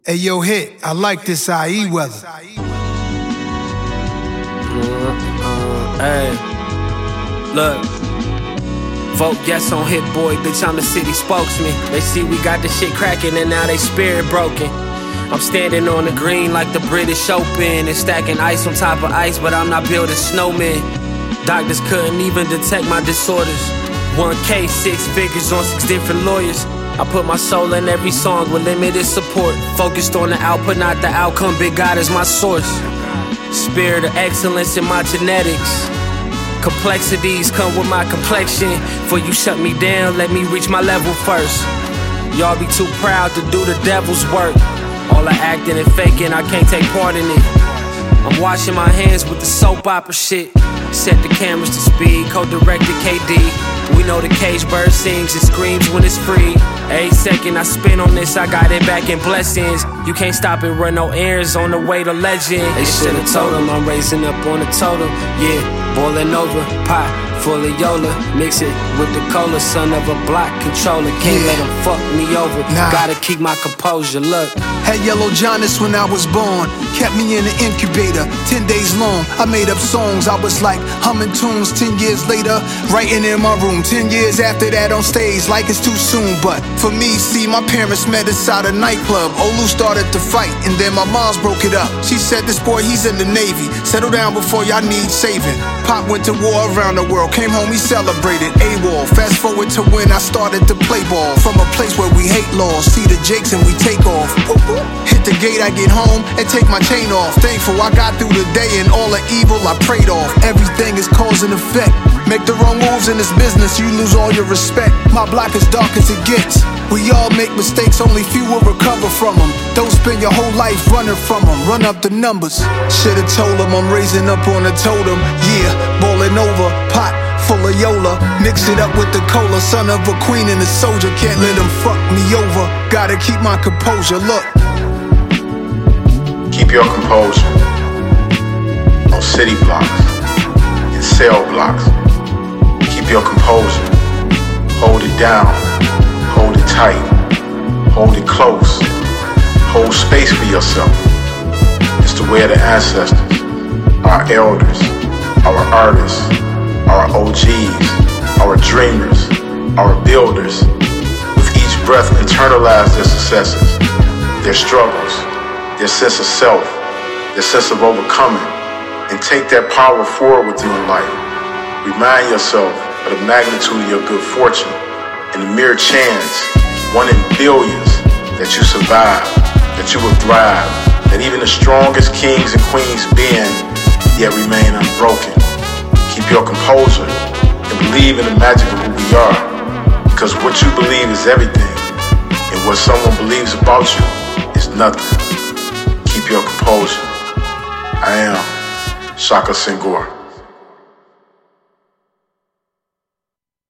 Hey, yo, Hit, I like this IE weather. Hey, look. Vote yes on Hit Boy, bitch, I'm the city spokesman. They see we got the shit cracking and now they spirit broken. I'm standing on the green like the British Open and stacking ice on top of ice, but I'm not building snowmen. Doctors couldn't even detect my disorders. 1K, 6 figures on 6 different lawyers. I put my soul in every song with limited support. Focused on the output, not the outcome. Big God is my source. Spirit of excellence in my genetics. Complexities come with my complexion. Before you shut me down, let me reach my level first. Y'all be too proud to do the devil's work. All the acting and faking, I can't take part in it. I'm washing my hands with the soap opera shit. Set the cameras to speed, co-directed KD. We know the cage bird sings and screams when it's free. Every second I spend on this, I got it back in blessings. You can't stop and run no errands on the way to legend. They should've told him I'm raising up on the totem. Yeah, boiling over, pot full of Yola. Mix it with the cola, son of a block controller. Can't let him fuck me over, gotta keep my composure, look. Had Yellow Jonas when I was born, kept me in the incubator 10 days long. I made up songs, I was like humming tunes. 10 years later, writing in my room. 10 years after that on stage, like it's too soon. But for me, see, my parents met inside a nightclub. Olu started to fight, and then my mom's broke it up. She said, this boy, he's in the Navy. Settle down before y'all need saving. Pop went to war around the world, came home, he celebrated AWOL. Fast forward to when I started to play ball. From a place where we hate laws, see the Jakes and we take off. Hit the gate, I get home and take my chain off. Thankful I got through the day and all the evil I prayed off. Everything is cause and effect. Make the wrong moves in this business, you lose all your respect. My block is dark as it gets. We all make mistakes, only few will recover from them. Don't spend your whole life running from them. Run up the numbers. Should've told them I'm raising up on the totem. Yeah, ballin' over, pot full of Yola. Mix it up with the cola. Son of a queen and a soldier, can't let them fuck me over. Gotta keep my composure, look. Keep your composure on city blocks and cell blocks. Keep your composure. Hold it down. Hold it tight. Hold it close. Hold space for yourself. It's the way of the ancestors, our elders, our artists, our OGs, our dreamers, our builders. With each breath, internalize their successes, their struggles, their sense of self, their sense of overcoming, and take that power forward with you in life. Remind yourself of the magnitude of your good fortune and the mere chance, 1 in billions, that you survive, that you will thrive, that even the strongest kings and queens bend, yet remain unbroken. Keep your composure and believe in the magic of who we are, because what you believe is everything, and what someone believes about you is nothing. Keep your composure. I am Shaka Senghor.